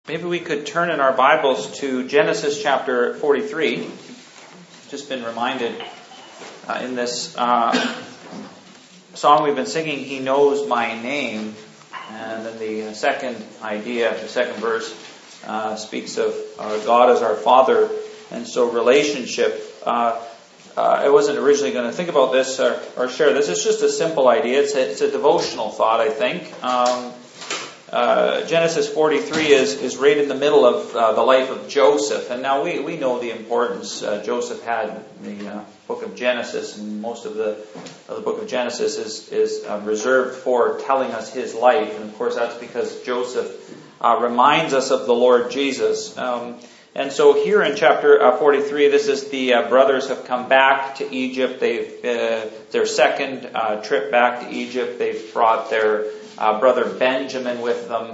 Maybe we could turn in our Bibles to Genesis chapter 43. Just been reminded in this song we've been singing, He Knows My Name. And then the second idea, the second verse, speaks of God as our Father. And so relationship. I wasn't originally going to think about this or share this. It's just a simple idea. It's a devotional thought, I think. Genesis 43 is right in the middle of the life of Joseph. And now we know the importance Joseph had in the book of Genesis. And most of the book of Genesis is reserved for telling us his life. And of course that's because Joseph reminds us of the Lord Jesus. And so here in chapter 43, this is the brothers have come back to Egypt. They've their second trip back to Egypt. They've brought their brother Benjamin with them,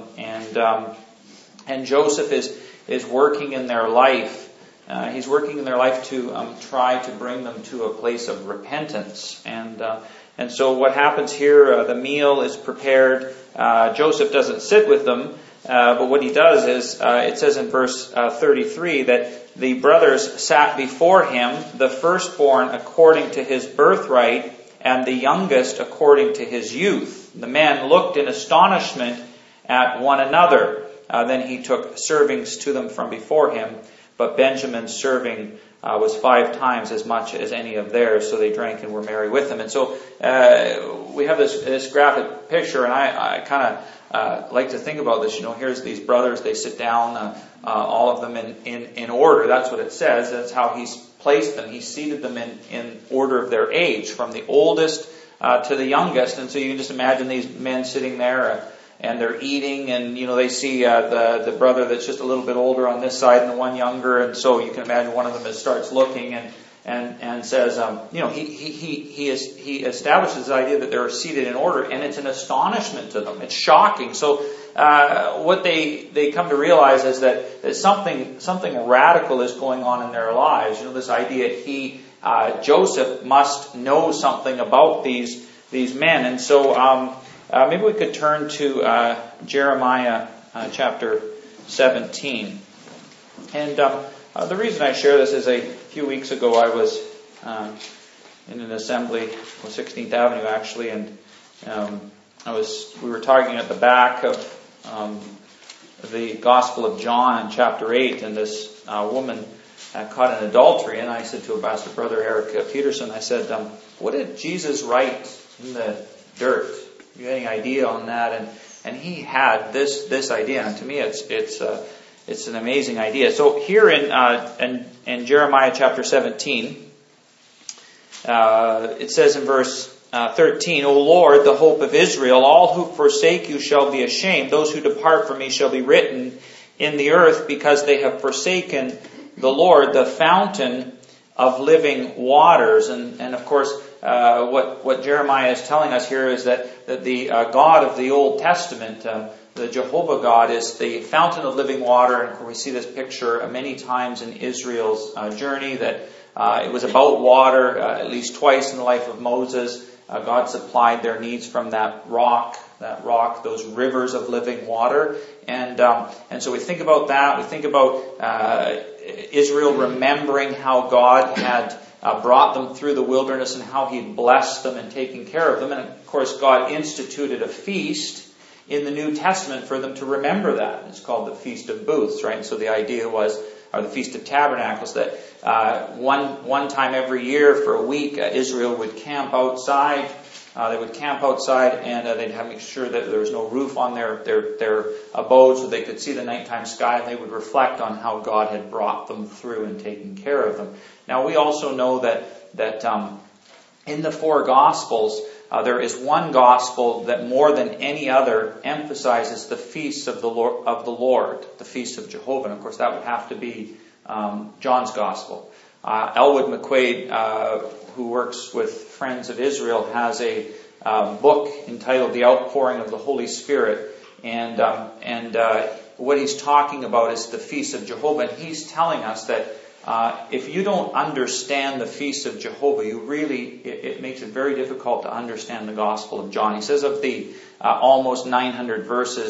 and Joseph is working in their life. He's working in their life to try to bring them to a place of repentance. And so what happens here? The meal is prepared. Joseph doesn't sit with them. But what he does is, it says in verse 33 that the brothers sat before him, the firstborn according to his birthright, and the youngest according to his youth. The men looked in astonishment at one another. Then he took servings to them from before him, but Benjamin's serving was 5 times as much as any of theirs, so they drank and were merry with him. And so we have this graphic picture, and I kind of like to think about this. Here's these brothers, they sit down, all of them in order. That's what it says. That's how he's placed them. He seated them in order of their age, from the oldest to the youngest. And so you can just imagine these men sitting there and they're eating, and they see the brother that's just a little bit older on this side and the one younger, and so you can imagine one of them starts looking and says, he establishes this idea that they're seated in order, and it's an astonishment to them. It's shocking. So what they come to realize is that something radical is going on in their lives. This idea Joseph must know something about these men, and so maybe we could turn to Jeremiah chapter 17. And the reason I share this is a few weeks ago I was in an assembly on 16th Avenue actually, and we were talking at the back of the Gospel of John in chapter 8, and this woman caught in adultery, and I said to Pastor Brother Eric Peterson, I said, what did Jesus write in the dirt? Do you have any idea on that? And he had this idea, and to me it's an amazing idea. So here in Jeremiah chapter 17, it says in verse 13, O Lord, the hope of Israel, all who forsake you shall be ashamed. Those who depart from me shall be written in the earth, because they have forsaken the Lord, the fountain of living waters. And of course, what Jeremiah is telling us here is that the God of the Old Testament, the Jehovah God, is the fountain of living water. And we see this picture many times in Israel's journey, that it was about water. At least twice in the life of Moses, God supplied their needs from that rock, those rivers of living water. And so we think about that. We think about Israel remembering how God had brought them through the wilderness and how He blessed them and taken care of them. And of course, God instituted a feast in the New Testament for them to remember that. It's called the Feast of Booths, right? And so the idea was, or the Feast of Tabernacles, that one time every year for a week, Israel would camp outside. They would camp outside, and they'd have to make sure that there was no roof on their abode, so they could see the nighttime sky, and they would reflect on how God had brought them through and taken care of them. Now we also know that in the 4 Gospels, there is one Gospel that more than any other emphasizes the feasts of the Lord, the feast of Jehovah. And of course, that would have to be John's Gospel. Elwood McQuaid, who works with Friends of Israel, has a book entitled The Outpouring of the Holy Spirit, and what he's talking about is the Feast of Jehovah. And he's telling us that if you don't understand the Feast of Jehovah, it makes it very difficult to understand the Gospel of John. He says of the almost 900 verses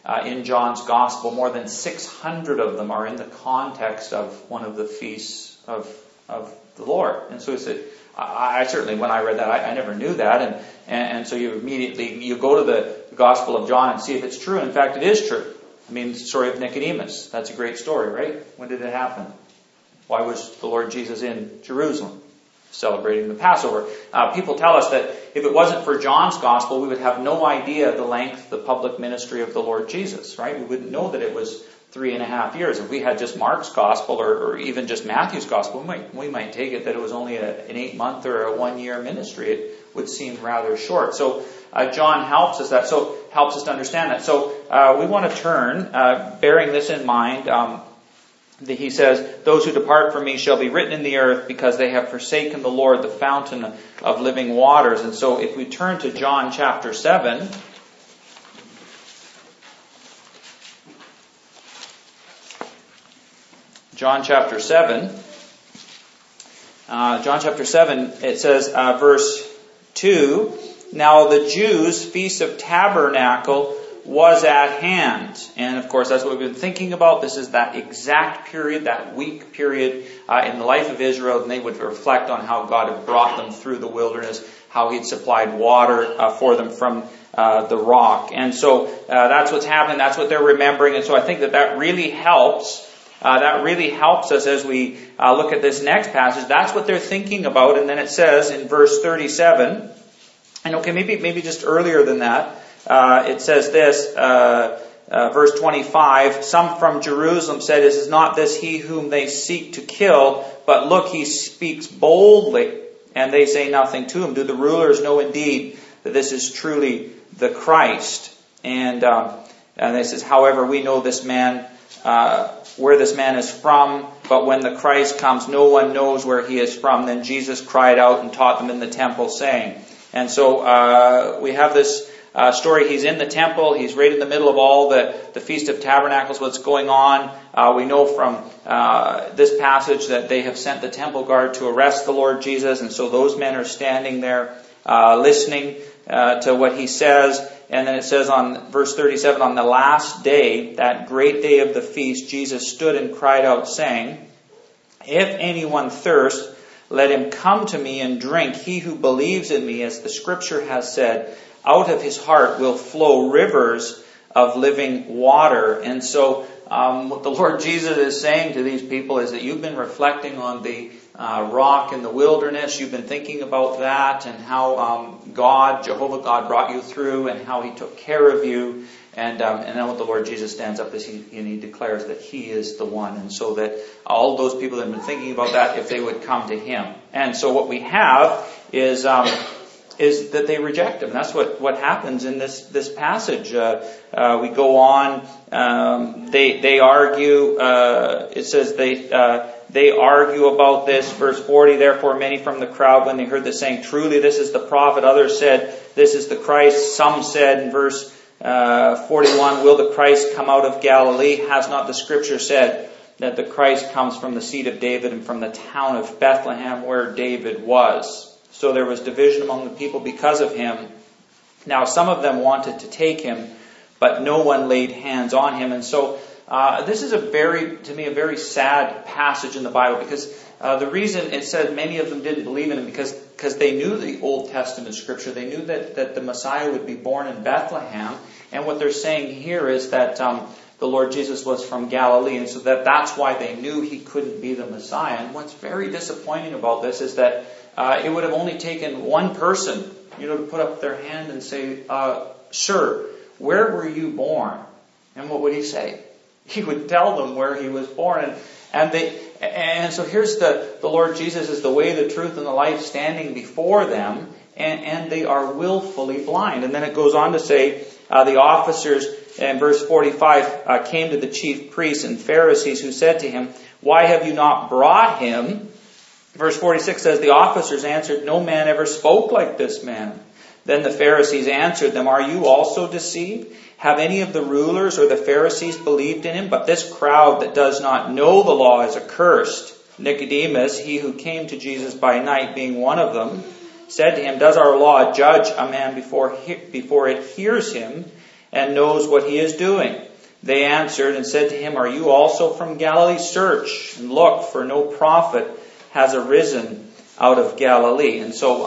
in John's Gospel. More than 600 of them are in the context of one of the feasts of the Lord. And so he said, I certainly, when I read that, I never knew that. And so you go to the Gospel of John and see if it's true. In fact, it is true. I mean, the story of Nicodemus. That's a great story, right? When did it happen? Why was the Lord Jesus in Jerusalem celebrating the Passover? People tell us that if it wasn't for John's Gospel, we would have no idea the length, the public ministry of the Lord Jesus, right? We wouldn't know that it was 3.5 years. If we had just Mark's Gospel or even just Matthew's Gospel, we might take it that it was only an 8-month or a 1-year ministry. It would seem rather short. So John helps us to understand that. So we want to turn, bearing this in mind. He says, those who depart from me shall be written in the earth because they have forsaken the Lord, the fountain of living waters. And so if we turn to John chapter 7. John chapter 7, it says, verse 2, now the Jews' Feast of Tabernacle was at hand. And of course, that's what we've been thinking about. This is that exact period, that week period in the life of Israel. And they would reflect on how God had brought them through the wilderness, how He'd supplied water for them from the rock. And so that's what's happening. That's what they're remembering. And so I think that really helps. That really helps us as we look at this next passage. That's what they're thinking about. And then it says in verse 37, and okay, maybe just earlier than that, it says this, verse 25, some from Jerusalem said, is not this he whom they seek to kill? But look, he speaks boldly, and they say nothing to him. Do the rulers know indeed that this is truly the Christ? And they says, however, we know this man, where this man is from, but when the Christ comes, no one knows where he is from. Then Jesus cried out and taught them in the temple, saying. And so we have this story. He's in the temple. He's right in the middle of all the Feast of Tabernacles, what's going on. We know from this passage that they have sent the temple guard to arrest the Lord Jesus. And so those men are standing there listening to what he says. And then it says on verse 37, on the last day, that great day of the feast, Jesus stood and cried out, saying, if anyone thirst, let him come to me and drink. He who believes in me, as the scripture has said, out of his heart will flow rivers of living water. And so what the Lord Jesus is saying to these people is that you've been reflecting on the rock in the wilderness. You've been thinking about that and how Jehovah God brought you through and how He took care of you. And then what the Lord Jesus stands up is He declares that He is the one. And so that all those people that have been thinking about that, if they would come to Him. And so what we have is that they reject Him. That's what happens in this passage. We go on. They argue. It says they argue about this. Verse 40, therefore many from the crowd, when they heard this, saying, truly this is the prophet. Others said, this is the Christ. Some said in verse 41, will the Christ come out of Galilee? Has not the scripture said that the Christ comes from the seed of David and from the town of Bethlehem where David was? So there was division among the people because of him. Now some of them wanted to take him, but no one laid hands on him. And so this is a very sad passage in the Bible, because the reason it said many of them didn't believe in him because they knew the Old Testament scripture. They knew that the Messiah would be born in Bethlehem. And what they're saying here is that the Lord Jesus was from Galilee, and so that's why they knew He couldn't be the Messiah. And what's very disappointing about this is that it would have only taken one person, to put up their hand and say, sir, where were you born? And what would he say? He would tell them where he was born. And so here's the Lord Jesus is the way, the truth, and the life standing before them, and they are willfully blind. And then it goes on to say, the officers, in verse 45, came to the chief priests and Pharisees, who said to him, why have you not brought him? Verse 46 says, the officers answered, no man ever spoke like this man. Then the Pharisees answered them, are you also deceived? Have any of the rulers or the Pharisees believed in him? But this crowd that does not know the law is accursed. Nicodemus, he who came to Jesus by night, being one of them, said to him, does our law judge a man before it hears him? and knows what he is doing. They answered and said to him, Are you also from Galilee? Search and look, for no prophet has arisen out of Galilee. And so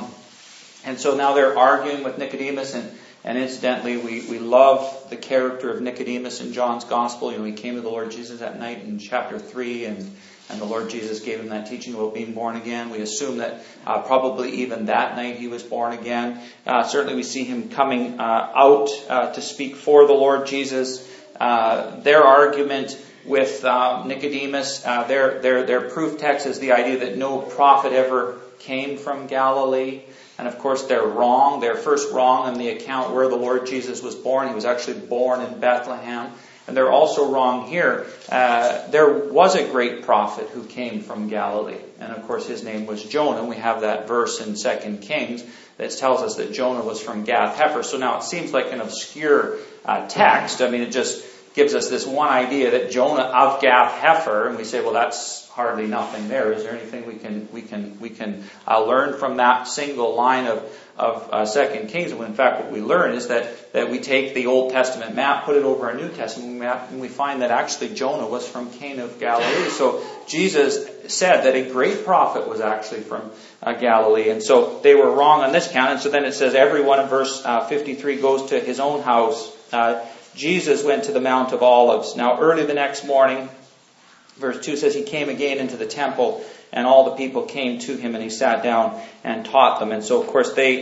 now they're arguing with Nicodemus, and incidentally, we love the character of Nicodemus in John's Gospel. He came to the Lord Jesus at night in chapter 3, and the Lord Jesus gave him that teaching about being born again. We assume that probably even that night he was born again. Certainly we see him coming out to speak for the Lord Jesus. Their argument with Nicodemus, their proof text is the idea that no prophet ever came from Galilee. And of course they're wrong. They're first wrong in the account where the Lord Jesus was born. He was actually born in Bethlehem. And they're also wrong here. There was a great prophet who came from Galilee. And of course his name was Jonah. We have that verse in 2 Kings that tells us that Jonah was from Gath-Hepher. So now it seems like an obscure text. I mean, it just gives us this one idea that Jonah of Gath-Hepher, and we say, well, that's hardly nothing there. Is there anything we can learn from that single line of 2 Kings? And in fact, what we learn is that we take the Old Testament map, put it over a New Testament map, and we find that actually Jonah was from Cana of Galilee. So Jesus said that a great prophet was actually from Galilee. And so they were wrong on this count. And so then it says, everyone in verse 53 goes to his own house. Jesus went to the Mount of Olives. Now early the next morning, verse 2 says, he came again into the temple, and all the people came to him, and he sat down and taught them. And so, of course, they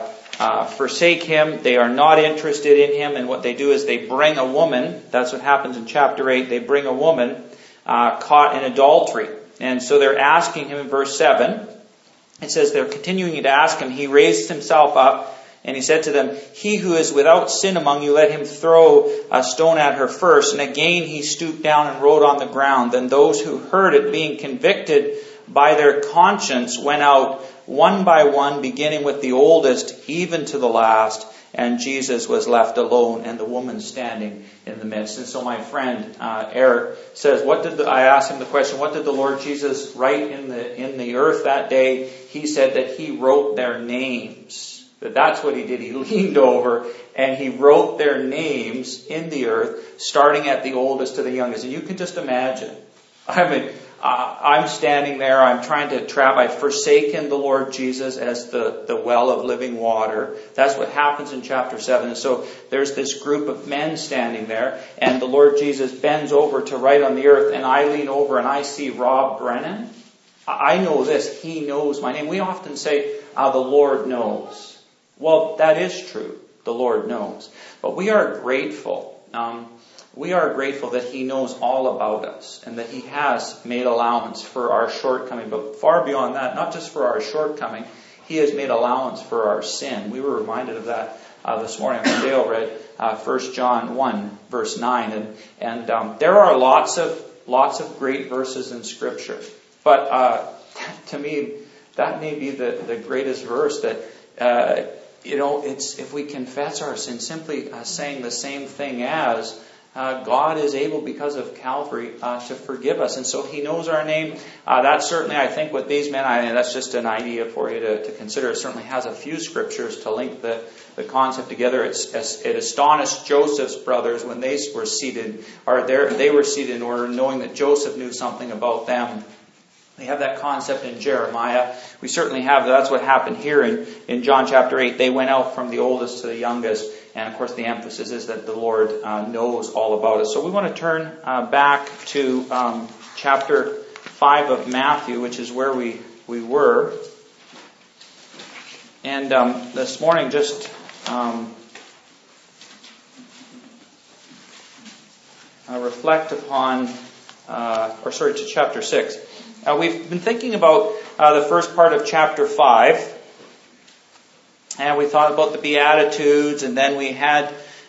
forsake him. They are not interested in him. And what they do is they bring a woman. That's what happens in chapter 8. They bring a woman caught in adultery. And so they're asking him in verse 7. It says they're continuing to ask him. He raised himself up, and he said to them, He who is without sin among you, let him throw a stone at her first. And again he stooped down and wrote on the ground. Then those who heard it, being convicted by their conscience, went out one by one, beginning with the oldest, even to the last. And Jesus was left alone, and the woman standing in the midst. And so my friend Eric says, I asked him the question, what did the Lord Jesus write in the earth that day? He said that he wrote their names. That's what he did. He leaned over and he wrote their names in the earth, starting at the oldest to the youngest. And you can just imagine. I mean, I'm standing there. I'm trying to trap. I've forsaken the Lord Jesus as the well of living water. That's what happens in chapter 7. And so there's this group of men standing there, and the Lord Jesus bends over to write on the earth, and I lean over and I see Rob Brennan. I know this. He knows my name. We often say, the Lord knows. Well, that is true. The Lord knows. But we are grateful. We are grateful that He knows all about us and that He has made allowance for our shortcoming. But far beyond that, not just for our shortcoming, He has made allowance for our sin. We were reminded of that this morning when Dale read 1 John 1, verse 9. And there are lots of great verses in Scripture. But to me, that may be the greatest verse that... it's if we confess our sin, simply saying the same thing as God is able, because of Calvary, to forgive us. And so He knows our name. That's certainly, I think, with these men, that's just an idea for you to consider. It certainly has a few scriptures to link the concept together. It astonished Joseph's brothers when they were seated in order, knowing that Joseph knew something about them. They have that concept in Jeremiah. We certainly have, that's what happened here in John chapter 8. They went out from the oldest to the youngest. And of course the emphasis is that the Lord knows all about us. So we want to turn back to chapter 5 of Matthew, which is where we were. And this morning just reflect upon, to chapter 6. We've been thinking about the first part of chapter 5, and we thought about the Beatitudes, and then we had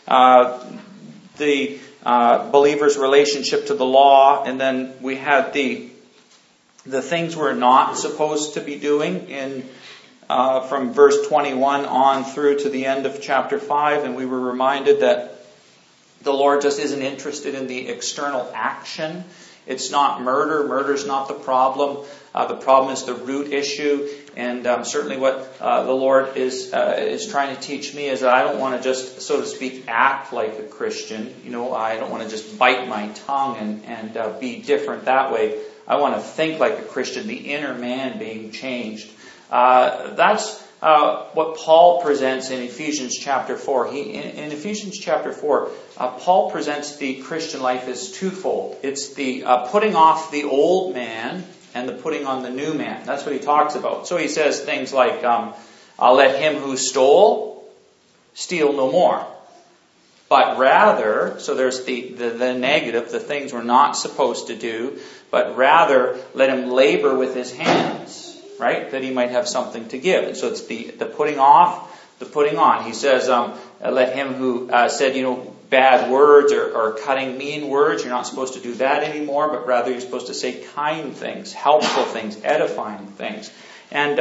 the believer's relationship to the law, and then we had the things we're not supposed to be doing from verse 21 on through to the end of chapter 5, and we were reminded that the Lord just isn't interested in the external action It's not murder. Murder's not the problem. The problem is the root issue. And certainly what the Lord is trying to teach me is that I don't want to just, so to speak, act like a Christian. I don't want to just bite my tongue and be different that way. I want to think like a Christian, the inner man being changed. That's what Paul presents in Ephesians chapter 4. In Ephesians chapter 4, Paul presents the Christian life as twofold. It's the putting off the old man and the putting on the new man. That's what he talks about. So he says things like, let him who stole steal no more. But rather, so there's the negative, the things we're not supposed to do, but rather let him labor with his hands, right? That he might have something to give. And so it's the putting off, the putting on. He says, let him who said, bad words or cutting mean words, you're not supposed to do that anymore, but rather you're supposed to say kind things, helpful things, edifying things. And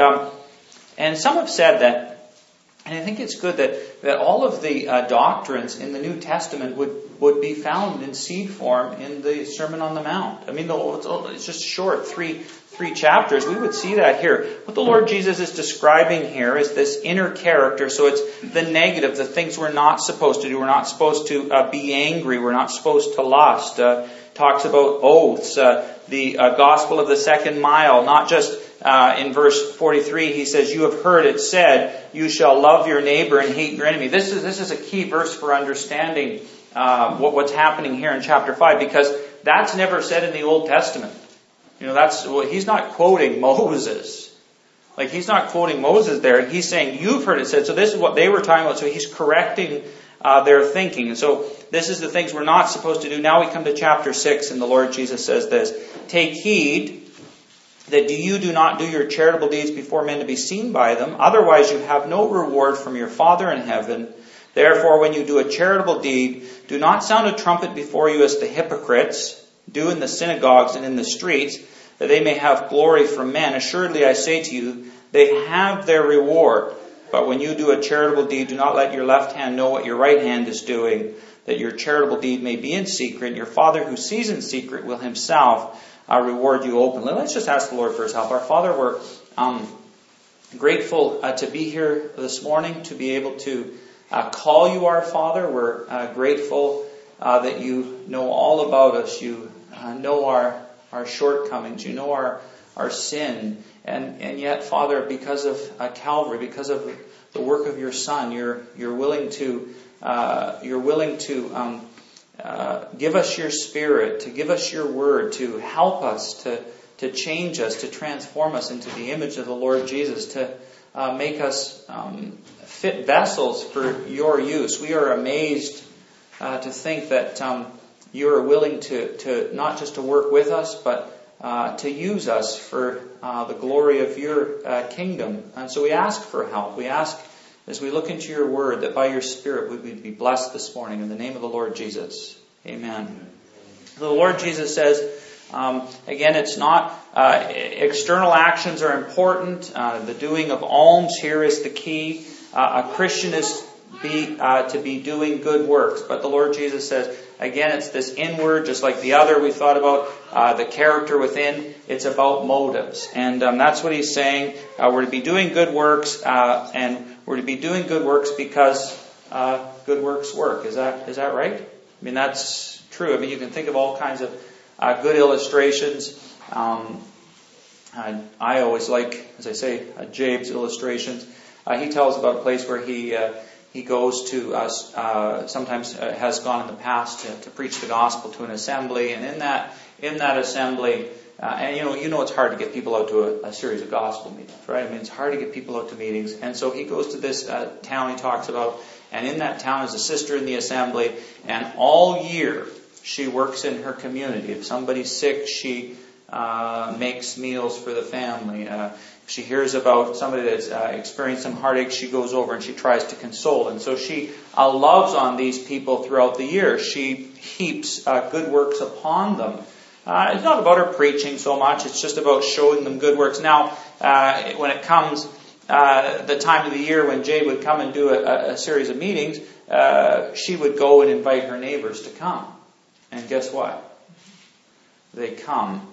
some have said that, and I think it's good that all of the doctrines in the New Testament would be found in seed form in the Sermon on the Mount. I mean, it's just short, three chapters. We would see that here. What the Lord Jesus is describing here is this inner character. So it's the negative, the things we're not supposed to do. We're not supposed to be angry. We're not supposed to lust. Talks about oaths. The gospel of the second mile, not just in verse 43, he says, you have heard it said, you shall love your neighbor and hate your enemy. This is a key verse for understanding what's happening here in chapter 5, because that's never said in the Old Testament. He's not quoting Moses. Like, he's not quoting Moses there. He's saying, you've heard it said. So this is what they were talking about. So he's correcting their thinking. And so this is the things we're not supposed to do. Now we come to chapter 6, and the Lord Jesus says this, take heed that you do not do your charitable deeds before men to be seen by them. Otherwise you have no reward from your Father in heaven. Therefore, when you do a charitable deed, do not sound a trumpet before you as the hypocrites do in the synagogues and in the streets, that they may have glory from men. Assuredly, I say to you, they have their reward. But when you do a charitable deed, do not let your left hand know what your right hand is doing, that your charitable deed may be in secret. And your Father who sees in secret will himself reward you openly. Let's just ask the Lord for his help. Our Father, we're grateful to be here this morning, to be able to call you our Father. We're grateful that you know all about us. You know our shortcomings. You know our sin. And yet, Father, because of Calvary, because of the work of your Son, you're willing to give us your Spirit, to give us your Word, to help us, to change us, to transform us into the image of the Lord Jesus, to make us fit vessels for your use. We are amazed to think that you are willing to not just to work with us, but to use us for the glory of your kingdom. And so we ask for help. We ask, as we look into your word, that by your Spirit we would be blessed this morning. In the name of the Lord Jesus. Amen. The Lord Jesus says, again, it's not, external actions are important. The doing of alms here is the key. A Christian is to be doing good works. But the Lord Jesus says, again, it's this inward, just like the other we thought about, the character within. It's about motives. And that's what he's saying. We're to be doing good works, and we're to be doing good works because good works work. Is that right? I mean, that's true. I mean, you can think of all kinds of good illustrations. I always like, as I say, Jabe's illustrations. He tells about a place where he goes to, sometimes has gone in the past to preach the gospel to an assembly, and in that assembly, and you know it's hard to get people out to a series of gospel meetings, right? I mean, it's hard to get people out to meetings, and so he goes to this town he talks about, and in that town is a sister in the assembly, and all year she works in her community. If somebody's sick, she makes meals for the family. If she hears about somebody that's experienced some heartache, she goes over and she tries to console. And so she loves on these people throughout the year. She heaps good works upon them. It's not about her preaching so much. It's just about showing them good works. Now, when it comes the time of the year when Jay would come and do a series of meetings, she would go and invite her neighbors to come. And guess what? they come.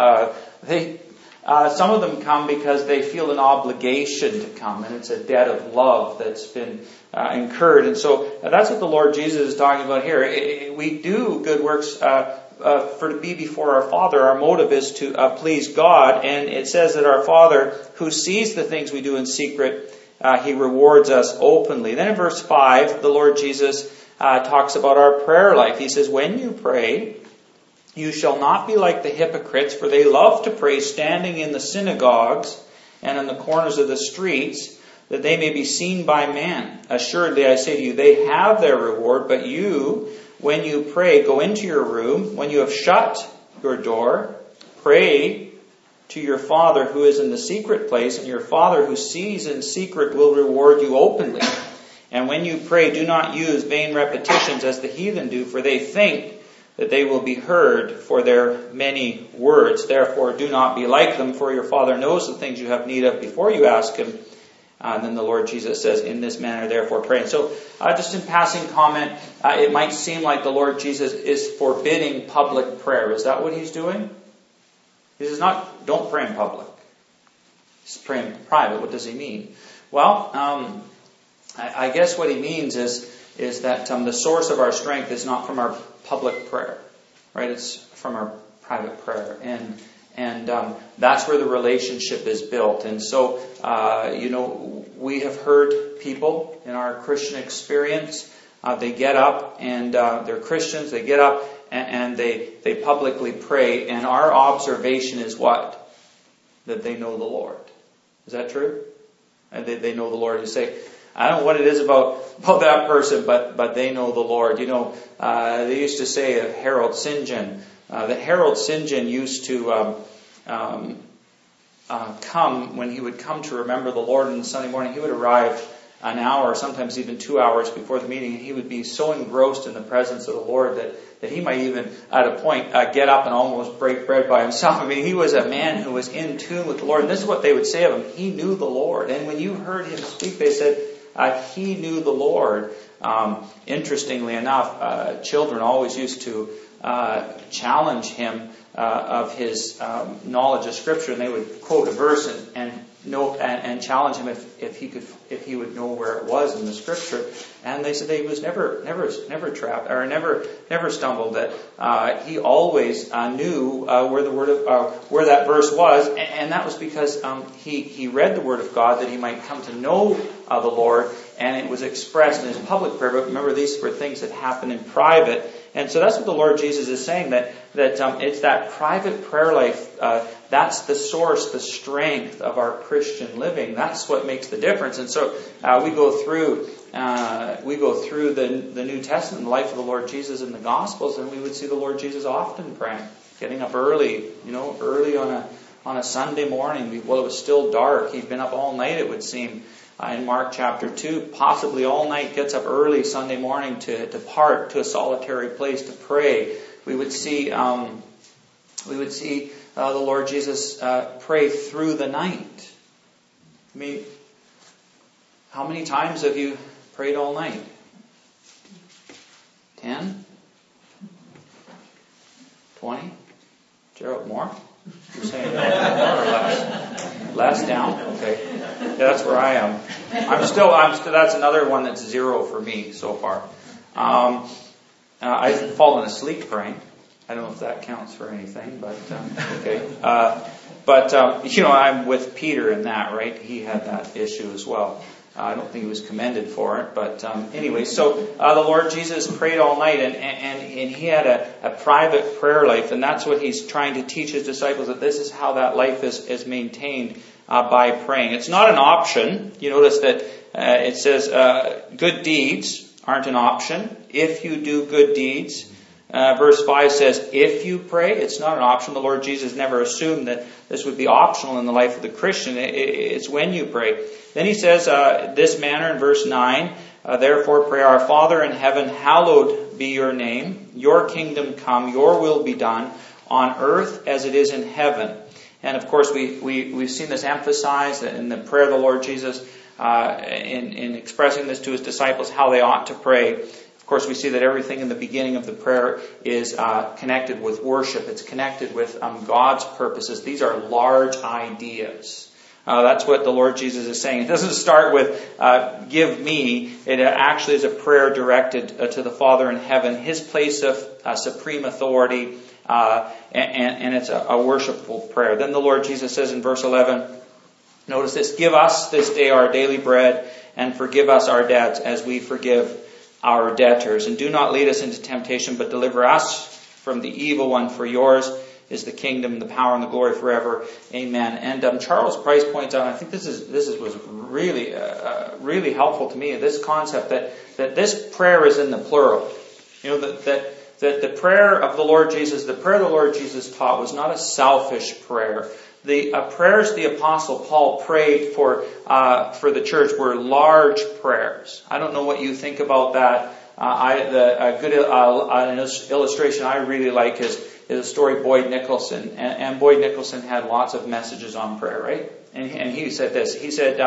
Some of them come because they feel an obligation to come, and it's a debt of love that's been incurred. And so that's what the Lord Jesus is talking about here. We do good works to be before our Father. Our motive is to please God, and it says that our Father, who sees the things we do in secret, He rewards us openly. Then in verse 5, the Lord Jesus talks about our prayer life. He says, when you pray, you shall not be like the hypocrites, for they love to pray standing in the synagogues and in the corners of the streets, that they may be seen by men. Assuredly, I say to you, they have their reward. But you, when you pray, go into your room. When you have shut your door, pray to your Father who is in the secret place, and your Father who sees in secret will reward you openly. And when you pray, do not use vain repetitions as the heathen do, for they think that they will be heard for their many words. Therefore, do not be like them, for your Father knows the things you have need of before you ask Him. And then the Lord Jesus says, in this manner, therefore, pray. And so, just in passing comment, it might seem like the Lord Jesus is forbidding public prayer. Is that what He's doing? He says, don't pray in public. He's praying in private. What does He mean? Well, I guess what He means is that the source of our strength is not from our public prayer, right? It's from our private prayer, and that's where the relationship is built. And so, we have heard people in our Christian experience. They get up and they're Christians. They get up and they publicly pray. And our observation is what? That they know the Lord. Is that true? And they know the Lord. You say, I don't know what it is about that person, but they know the Lord. They used to say of Harold St. John, that Harold St. John used to come, when he would come to remember the Lord on Sunday morning, he would arrive an hour, sometimes even 2 hours before the meeting, and he would be so engrossed in the presence of the Lord that he might even, at a point, get up and almost break bread by himself. I mean, he was a man who was in tune with the Lord, and this is what they would say of him. He knew the Lord. And when you heard him speak, they said, he knew the Lord. Interestingly enough, children always used to challenge him of his knowledge of Scripture, and they would quote a verse and challenge him if he would know where it was in the Scripture. And they said that he was never trapped or never stumbled. That he always knew where the word of where that verse was, and that was because he read the Word of God that he might come to know the Lord, and it was expressed in his public prayer. But remember, these were things that happened in private. And so that's what the Lord Jesus is saying, that it's that private prayer life, that's the source, the strength of our Christian living. That's what makes the difference. And so we go through the New Testament, the life of the Lord Jesus in the Gospels, and we would see the Lord Jesus often praying, getting up early, early on a Sunday morning. Well, it was still dark. He'd been up all night, it would seem. In Mark chapter 2, possibly all night, gets up early Sunday morning to depart to a solitary place to pray. We would see the Lord Jesus pray through the night. I mean, how many times have you prayed all night? 10? 20? Gerald, more? You're saying more or less? Less down? Okay. Yeah, that's where I am. I'm still, that's another one that's 0 for me so far. I've fallen asleep praying. I don't know if that counts for anything, but okay. I'm with Peter in that, right? He had that issue as well. I don't think he was commended for it, but anyway. So the Lord Jesus prayed all night, and he had a private prayer life, and that's what he's trying to teach his disciples, that this is how that life is maintained by praying. It's not an option. You notice that it says good deeds aren't an option. If you do good deeds. Verse 5 says, if you pray, it's not an option. The Lord Jesus never assumed that this would be optional in the life of the Christian. It's when you pray. Then he says, this manner in verse 9, therefore pray, our Father in heaven, hallowed be your name. Your kingdom come, your will be done on earth as it is in heaven. And of course, we've seen this emphasized in the prayer of the Lord Jesus, in expressing this to his disciples, how they ought to pray. Of course, we see that everything in the beginning of the prayer is connected with worship. It's connected with God's purposes. These are large ideas. That's what the Lord Jesus is saying. It doesn't start with, give me. It actually is a prayer directed to the Father in heaven, His place of supreme authority, and it's a worshipful prayer. Then the Lord Jesus says in verse 11, notice this, give us this day our daily bread, and forgive us our debts as we forgive our debtors. And do not lead us into temptation, but deliver us from the evil one. For yours is the kingdom, the power, and the glory forever. Amen. And Charles Price points out, I think this was really really helpful to me, this concept that this prayer is in the plural. You know, that the prayer of the Lord Jesus, the prayer the Lord Jesus taught was not a selfish prayer. The prayers the Apostle Paul prayed for the church were large prayers. I don't know what you think about that. A good illustration I really like is the story of Boyd Nicholson. And Boyd Nicholson had lots of messages on prayer, right? And he said this. He said,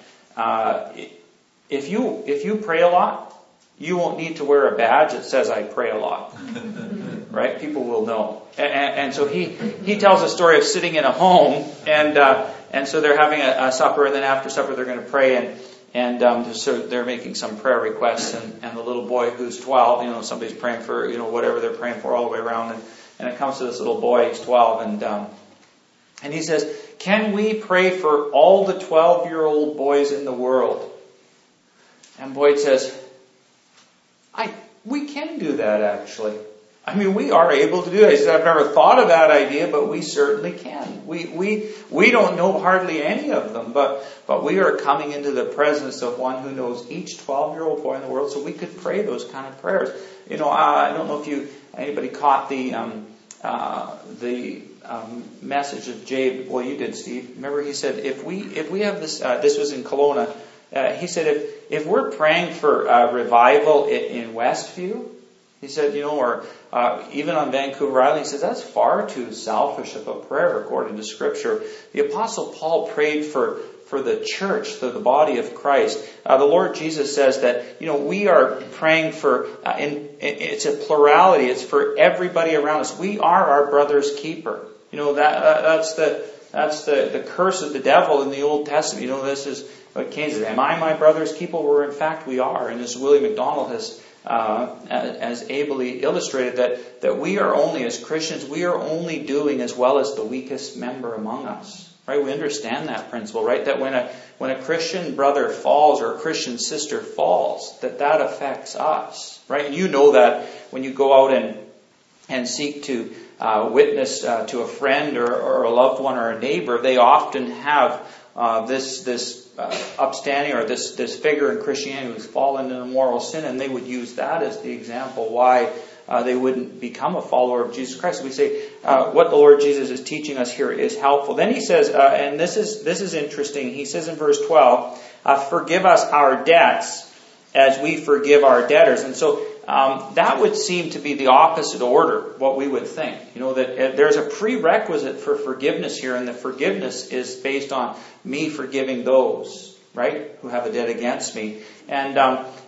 if you pray a lot, you won't need to wear a badge that says I pray a lot. Right? People will know. And so he tells a story of sitting in a home, and so they're having a supper, and then after supper they're going to pray, and so they're making some prayer requests, and the little boy who's 12, somebody's praying for, whatever they're praying for all the way around, and it comes to this little boy, he's 12, and he says, can we pray for all the 12-year-old boys in the world? And Boyd says, we can do that, actually. I mean, we are able to do that. He said, I've never thought of that idea, but we certainly can. We don't know hardly any of them, but we are coming into the presence of one who knows each 12-year-old boy in the world, so we could pray those kind of prayers. I don't know if anybody caught the message of Jay. Well, you did, Steve. Remember, he said, if we have this, this was in Kelowna. He said, if we're praying for revival in Westview, he said, or even on Vancouver Island, he says, that's far too selfish of a prayer according to Scripture. The Apostle Paul prayed for the church, for the body of Christ. The Lord Jesus says that, we are praying for, it's a plurality, it's for everybody around us. We are our brother's keeper. That's the curse of the devil in the Old Testament. This is what Cain says, am I my brother's keeper? Where in fact we are. And as Willie MacDonald has as ably illustrated, that we are only, as Christians, we are only doing as well as the weakest member among us. Right? We understand that principle, right? That when a Christian brother falls or a Christian sister falls, that affects us. Right? And you know that when you go out and seek to witness to a friend or a loved one or a neighbor, they often have this upstanding or this figure in Christianity who's fallen into moral sin, and they would use that as the example why they wouldn't become a follower of Jesus Christ. We say what the Lord Jesus is teaching us here is helpful. Then he says, and this is interesting. He says in verse 12, "Forgive us our debts as we forgive our debtors." And so that would seem to be the opposite order, what we would think. That there's a prerequisite for forgiveness here, and the forgiveness is based on me forgiving those, right, who have a debt against me. And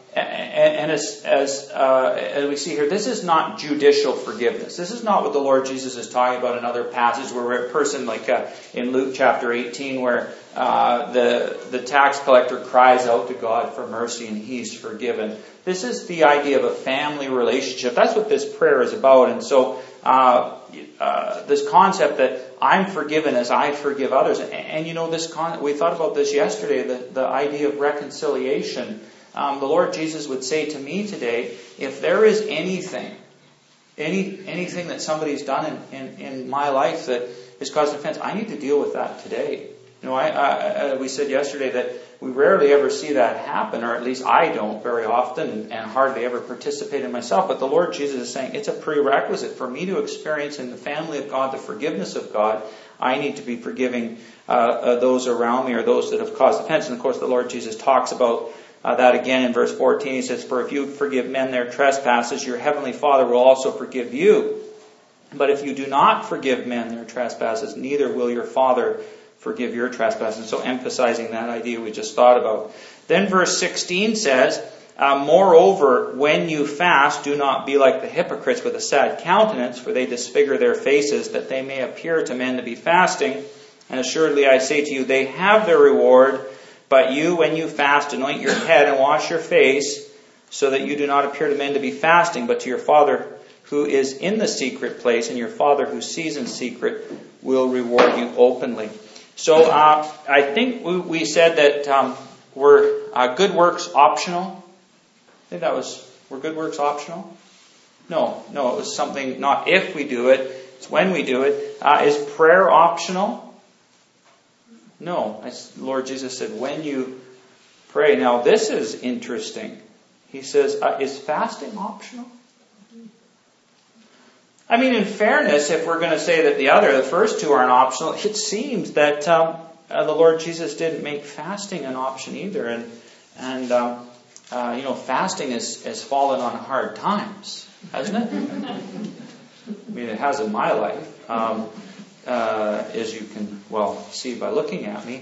as we see here, this is not judicial forgiveness. This is not what the Lord Jesus is talking about in other passages where a person, like in Luke chapter 18, where the tax collector cries out to God for mercy and he's forgiven. This is the idea of a family relationship. That's what this prayer is about. And so this concept that I'm forgiven as I forgive others. And we thought about this yesterday, the idea of reconciliation. The Lord Jesus would say to me today, if there is anything that somebody's done in my life that has caused offense, I need to deal with that today. We said yesterday that we rarely ever see that happen, or at least I don't very often, and hardly ever participate in myself. But the Lord Jesus is saying it's a prerequisite for me to experience in the family of God the forgiveness of God. I need to be forgiving those around me or those that have caused offense. And of course, the Lord Jesus talks about that again in verse 14. He says, "For if you forgive men their trespasses, your heavenly Father will also forgive you. But if you do not forgive men their trespasses, neither will your Father forgive your trespasses." So emphasizing that idea we just thought about. Then verse 16 says, Moreover, when you fast, do not be like the hypocrites with a sad countenance, for they disfigure their faces, that they may appear to men to be fasting. And assuredly I say to you, they have their reward. But you, when you fast, anoint your head and wash your face, so that you do not appear to men to be fasting, but to your Father who is in the secret place, and your Father who sees in secret will reward you openly. So I think we said that were good works optional? I think were good works optional? No, it was something, not if we do it, it's when we do it. Is prayer optional? No, as the Lord Jesus said, when you pray. Now this is interesting. He says, is fasting optional? I mean, in fairness, if we're going to say that the first two aren't optional, it seems that the Lord Jesus didn't make fasting an option either. And fasting has fallen on hard times, hasn't it? I mean, it has in my life, as you can, see by looking at me.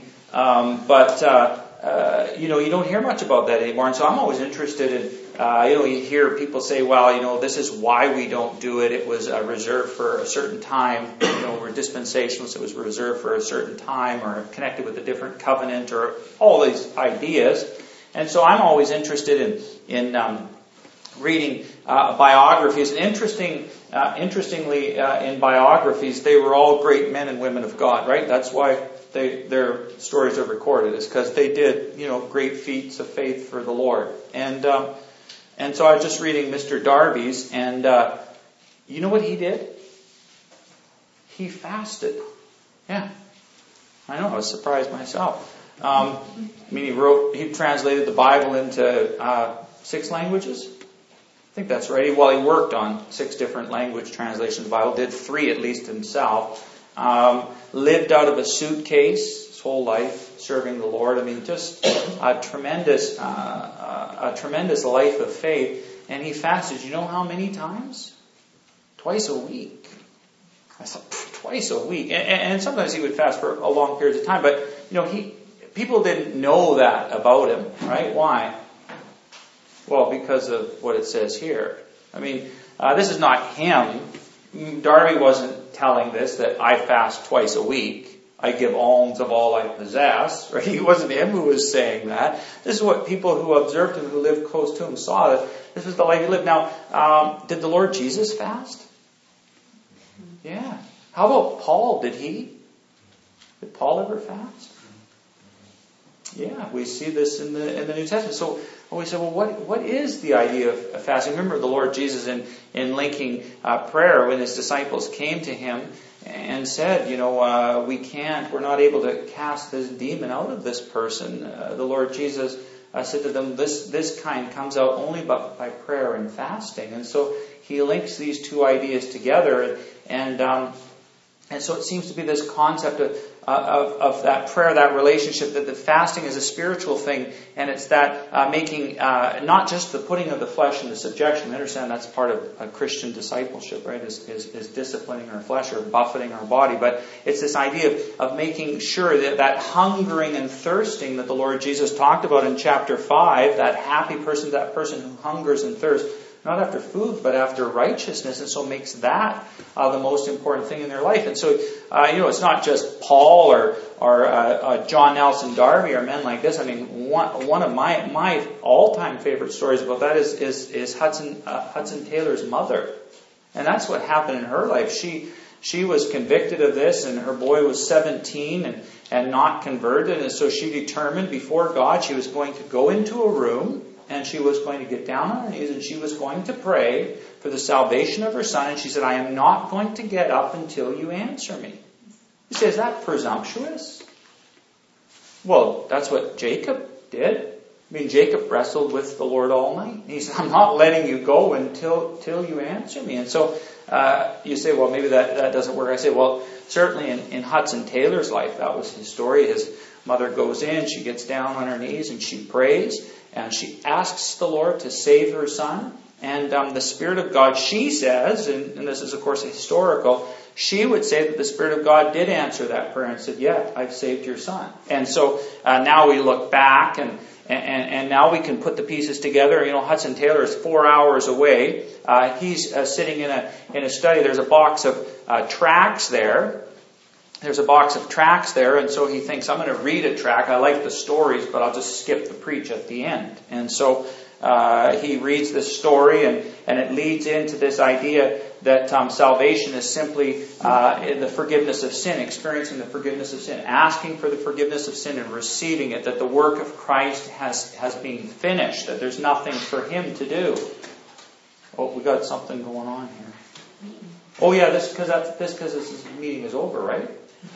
You don't hear much about that anymore. And so I'm always interested in, you hear people say, this is why we don't do it. It was reserved for a certain time. We're dispensationalists. It was reserved for a certain time or connected with a different covenant or all these ideas. And so I'm always interested in reading biographies. And interestingly, in biographies, they were all great men and women of God, right? That's why their stories are recorded, is because they did, great feats of faith for the Lord. And so I was just reading Mr. Darby's, and you know what he did? He fasted. Yeah, I know. I was surprised myself. He translated the Bible into 6 languages. I think that's right. He worked on 6 different language translations of the Bible. Did 3 at least himself. Lived out of a suitcase his whole life, serving the Lord. Just a tremendous life of faith. And he fasted. You know how many times? Twice a week. I thought, twice a week. And sometimes he would fast for a long period of time. But people didn't know that about him, right? Why? Well, because of what it says here. This is not him. Darby wasn't telling this, that I fast twice a week. I give alms of all I possess. Right? It wasn't him who was saying that. This is what people who observed him, who lived close to him, saw. That this was the life he lived. Now, did the Lord Jesus fast? Yeah. How about Paul? Did Paul ever fast? Yeah, we see this in the New Testament. So we say, what is the idea of fasting? Remember the Lord Jesus in linking prayer when his disciples came to him and said, we're not able to cast this demon out of this person. The Lord Jesus said to them, this kind comes out only by prayer and fasting. And so he links these two ideas together, and so it seems to be this concept of that prayer, that relationship, that the fasting is a spiritual thing, and it's that making not just the putting of the flesh into subjection. I understand that's part of a Christian discipleship, right? Is disciplining our flesh or buffeting our body, but it's this idea of making sure that hungering and thirsting that the Lord Jesus talked about in chapter 5, that happy person, that person who hungers and thirsts, not after food, but after righteousness, and so makes that the most important thing in their life. And so, it's not just Paul or John Nelson Darby or men like this. One of my all-time favorite stories about that is Hudson Taylor's mother, and that's what happened in her life. She was convicted of this, and her boy was 17 and not converted, and so she determined before God she was going to go into a room. And she was going to get down on her knees and she was going to pray for the salvation of her son. And she said, I am not going to get up until you answer me. You say, is that presumptuous? Well, that's what Jacob did. Jacob wrestled with the Lord all night. He said, I'm not letting you go until you answer me. And so you say, well, maybe that doesn't work. I say, well, certainly in Hudson Taylor's life, that was his story. His mother goes in, she gets down on her knees and she prays. And she asks the Lord to save her son. And the Spirit of God, she says, and this is of course historical, she would say that the Spirit of God did answer that prayer and said, yeah, I've saved your son. And so now we look back And now we can put the pieces together. Hudson Taylor is 4 hours away. He's sitting in a study. There's a box of tracts there. And so he thinks, I'm going to read a tract. I like the stories, but I'll just skip the preach at the end. And so he reads this story, and it leads into this idea that salvation is simply the forgiveness of sin, experiencing the forgiveness of sin, asking for the forgiveness of sin and receiving it, that the work of Christ has been finished, that there's nothing for him to do. Oh, we got something going on here. Oh yeah, this because this meeting is over, right?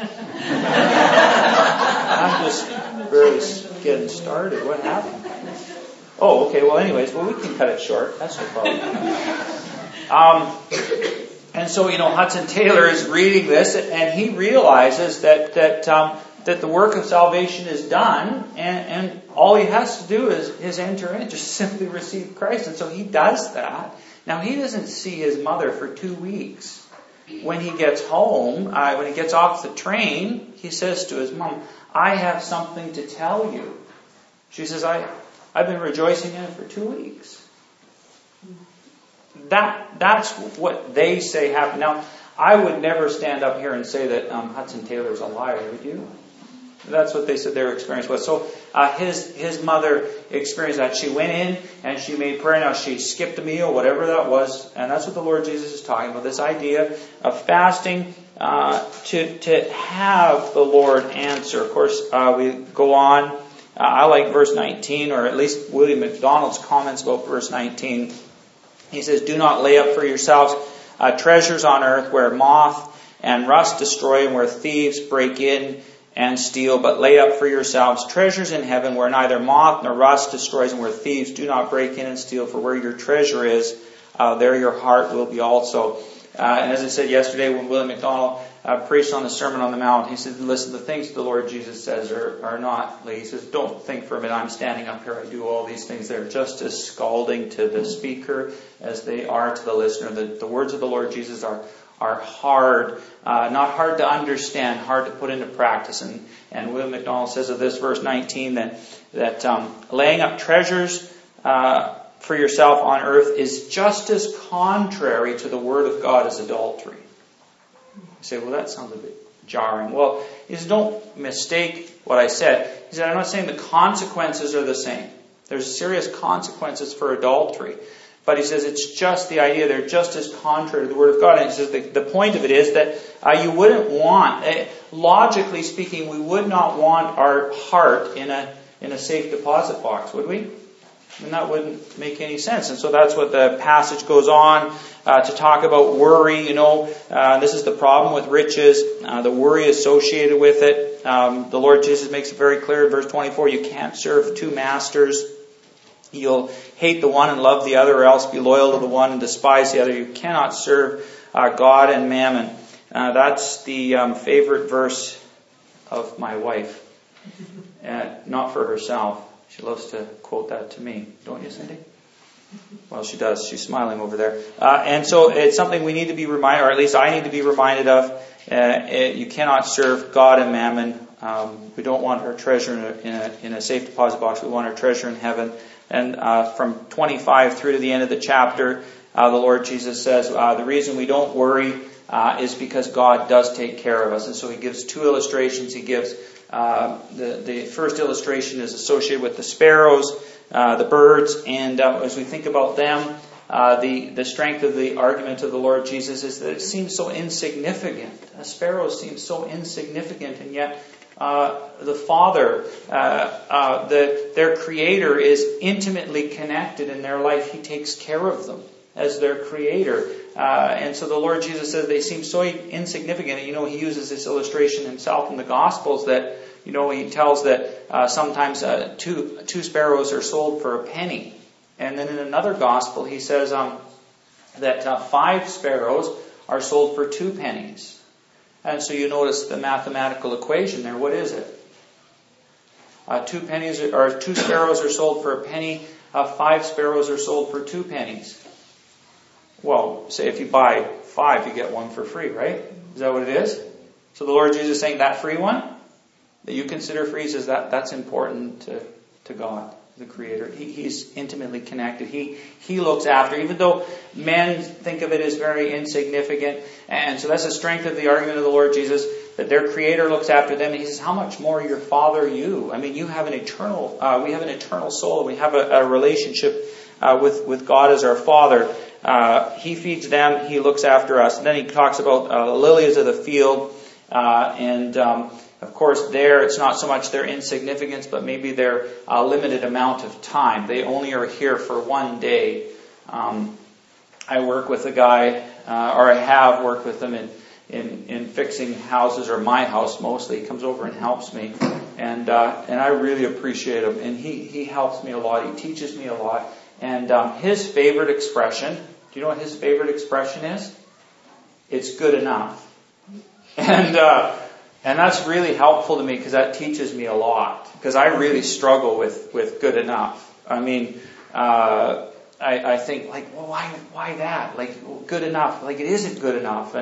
I'm just barely getting started. What happened? Oh, okay. Well, anyways, we can cut it short. That's no problem. And so, Hudson Taylor is reading this, and he realizes that the work of salvation is done, and all he has to do is enter in, just simply receive Christ. And so he does that. Now, he doesn't see his mother for 2 weeks. When he gets home, when he gets off the train, he says to his mom, I have something to tell you. She says, I've been rejoicing in it for 2 weeks. That's what they say happened. Now, I would never stand up here and say that Hudson Taylor's a liar, would you? That's what they said their experience was. So his mother experienced that. She went in and she made prayer. Now she skipped a meal, whatever that was. And that's what the Lord Jesus is talking about. This idea of fasting to have the Lord answer. Of course, we go on. I like verse 19, or at least William MacDonald's comments about verse 19. He says, do not lay up for yourselves treasures on earth where moth and rust destroy and where thieves break in and steal, but lay up for yourselves treasures in heaven where neither moth nor rust destroys and where thieves do not break in and steal. For where your treasure is, there your heart will be also. And as I said yesterday when William MacDonald preached on the Sermon on the Mount, he said, listen, the things the Lord Jesus says are not, he says, don't think for a minute, I'm standing up here, I do all these things. They're just as scalding to the speaker as they are to the listener. The words of the Lord Jesus are hard, not hard to understand, hard to put into practice. And William MacDonald says of this verse 19 that laying up treasures for yourself on earth is just as contrary to the Word of God as adultery. You say, well, that sounds a bit jarring. Well, he says, don't mistake what I said. He said, I'm not saying the consequences are the same. There's serious consequences for adultery. But he says it's just the idea, they're just as contrary to the Word of God. And he says the point of it is that you wouldn't want, logically speaking, we would not want our heart in a safe deposit box, would we? And that wouldn't make any sense. And so that's what the passage goes on to talk about worry. This is the problem with riches, the worry associated with it. The Lord Jesus makes it very clear in verse 24, you can't serve two masters. You'll hate the one and love the other, or else be loyal to the one and despise the other. You cannot serve God and mammon. That's the favorite verse of my wife. Not for herself. She loves to quote that to me. Don't you, Cindy? Well, she does. She's smiling over there. And so it's something we need to be reminded, or at least I need to be reminded of. You cannot serve God and mammon. We don't want our treasure in a safe deposit box. We want our treasure in heaven. And from 25 through to the end of the chapter, the Lord Jesus says the reason we don't worry is because God does take care of us. And so he gives two illustrations. He gives the first illustration is associated with the sparrows, the birds, and as we think about them, the strength of the argument of the Lord Jesus is that it seems so insignificant. A sparrow seems so insignificant, and yet the Father, their Creator, is intimately connected in their life. He takes care of them as their Creator. And so the Lord Jesus says they seem so insignificant. He uses this illustration himself in the Gospels that, he tells that sometimes two sparrows are sold for a penny. And then in another Gospel he says that 5 sparrows are sold for 2 pennies. And so you notice the mathematical equation there. What is it? 2 sparrows are sold for a penny. 5 sparrows are sold for 2 pennies. Well, say if you buy 5, you get 1 for free, right? Is that what it is? So the Lord Jesus is saying that free one that you consider free, says that's important to God. the Creator. He's intimately connected. He looks after, even though men think of it as very insignificant. And so that's the strength of the argument of the Lord Jesus, that their Creator looks after them. And He says, how much more your Father you? I mean, you have an eternal, we have an eternal soul. We have a relationship with God as our Father. He feeds them. He looks after us. And then He talks about the lilies of the field. Of course, there it's not so much their insignificance, but maybe their limited amount of time. They only are here for one day. I work with a guy, or I have worked with him in fixing houses, or my house mostly. He comes over and helps me, and I really appreciate him. And he helps me a lot. He teaches me a lot. And his favorite expression, do you know what his favorite expression is? It's good enough. And that's really helpful to me, because that teaches me a lot. Because I really struggle with good enough. I mean, I think, like, well, why that? Like, good enough. Like, it isn't good enough.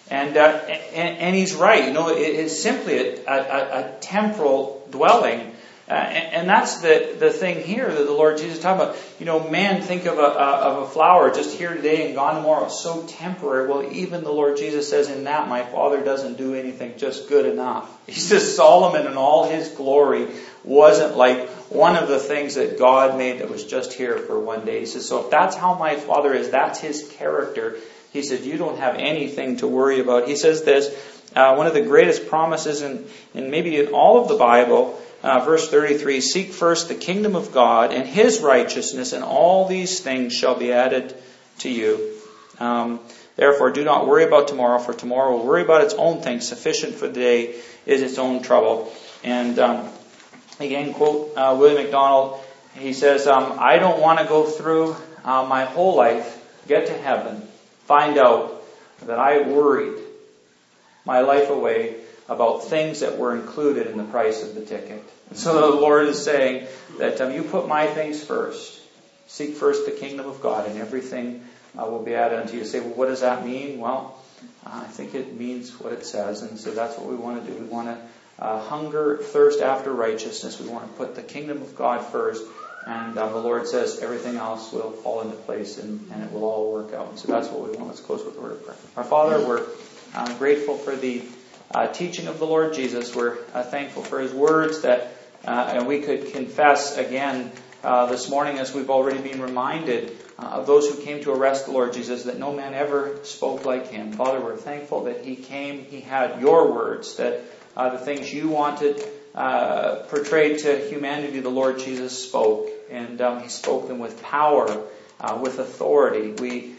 And he's right. You know, it's simply a temporal dwelling. And that's the thing here that the Lord Jesus is talking about. You know, man think of a flower just here today and gone tomorrow. So temporary. Well, even the Lord Jesus says in that, my Father doesn't do anything just good enough. He says Solomon in all his glory wasn't like one of the things that God made that was just here for one day. He says, so if that's how my Father is, that's His character. He said, you don't have anything to worry about. He says this, one of the greatest promises in maybe in all of the Bible, verse 33, seek first the kingdom of God and His righteousness, and all these things shall be added to you. Therefore, do not worry about tomorrow, for tomorrow will worry about its own things. Sufficient for the day is its own trouble. And again, quote William MacDonald, he says, I don't want to go through my whole life, get to heaven, find out that I worried my life away about things that were included in the price of the ticket. And so the Lord is saying that you put my things first. Seek first the kingdom of God, and everything will be added unto you. You say, well, what does that mean? Well, I think it means what it says. And so that's what we want to do. We want to hunger, thirst after righteousness. We want to put the kingdom of God first. And the Lord says everything else will fall into place, and it will all work out. And so that's what we want. Let's close with a word of prayer. Our Father, we're grateful for the teaching of the Lord Jesus. We're thankful for His words that and we could confess again this morning, as we've already been reminded of those who came to arrest the Lord Jesus, that no man ever spoke like Him. Father, we're thankful that He came, He had Your words, that the things You wanted portrayed to humanity, the Lord Jesus spoke, and He spoke them with power, with authority. We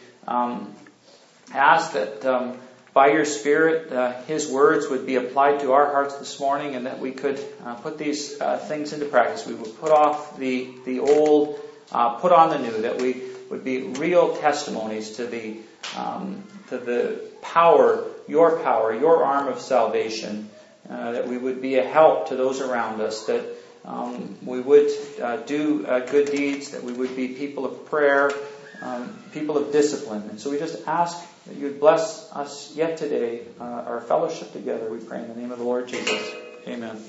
ask that by Your Spirit, His words would be applied to our hearts this morning, and that we could put these things into practice. We would put off the old, put on the new, that we would be real testimonies to the power, Your arm of salvation, that we would be a help to those around us, that we would do good deeds, that we would be people of prayer, people of discipline. And so we just ask that You would bless us yet today, our fellowship together, we pray in the name of the Lord Jesus. Amen.